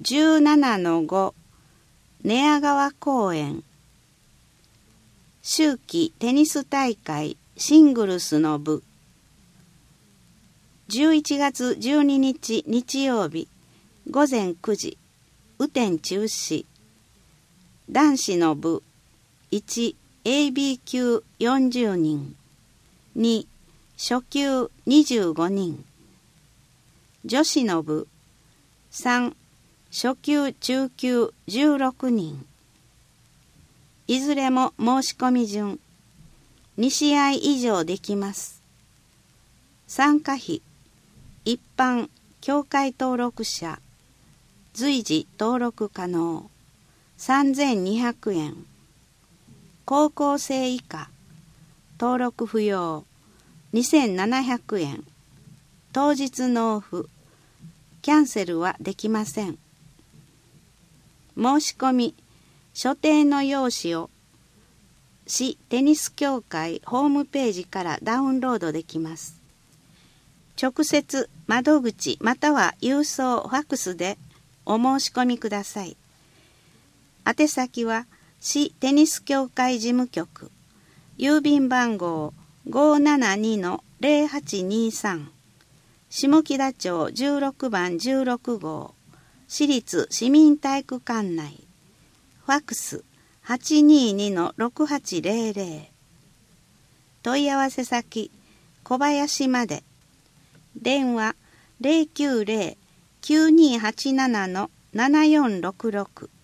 17-5 寝屋川公園秋季テニス大会シングルスの部11月12日日曜日午前9時雨天中止男子の部 1AB 級40人2初級25人女子の部3初級中級16人いずれも申し込み順2試合以上できます参加費一般協会登録者随時登録可能3200円高校生以下登録不要2700円当日納付キャンセルはできません申し込み所定の用紙を市テニス協会ホームページからダウンロードできます直接窓口または郵送ファックスでお申し込みください宛先は市テニス協会事務局郵便番号 572-0823 下北町16番16号市立市民体育館内ファックス 822-6800 問い合わせ先小林まで電話 090-9287-7466